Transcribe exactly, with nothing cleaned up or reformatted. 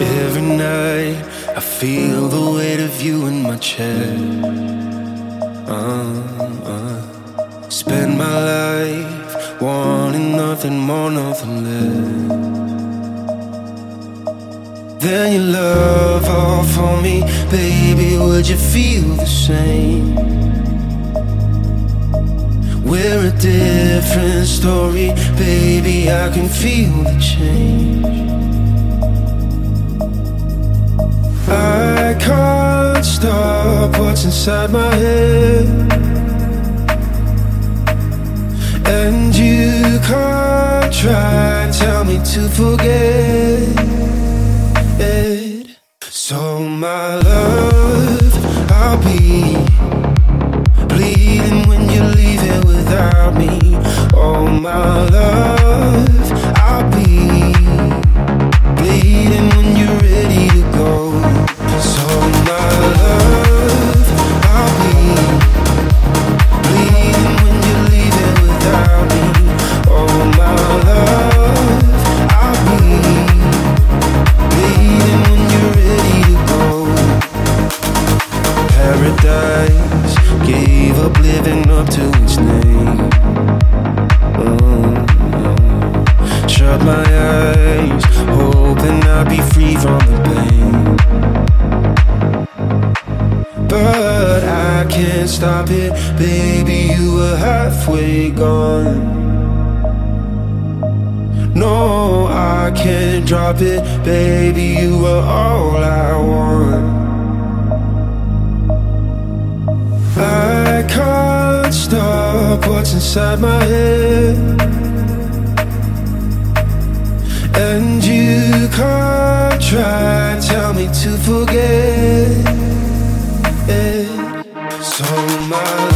Every night I feel the weight of you in my chest. uh, uh. Spend my life wanting nothing more, nothing less. Then your love all for me, baby, would you feel the same? We're a different story, baby, I can feel the change. I can't stop what's inside my head, and you can't try and tell me to forget it. So my love, I'll be bleeding when you leave here without me. Oh my love, I'll be bleeding when you're ready to go. So my love, I'll be bleeding when you leave here without me. Oh my love, I'll be bleeding when you're ready to go. Paradise gave up living up to its name. Oh, oh. Shut my eyes, hoping I'll be free from the pain. But I can't stop it, baby, you were halfway gone. No, I can't drop it, baby, you were all I want. I can't stop what's inside my head, and you can't try and tell me to forget it. So my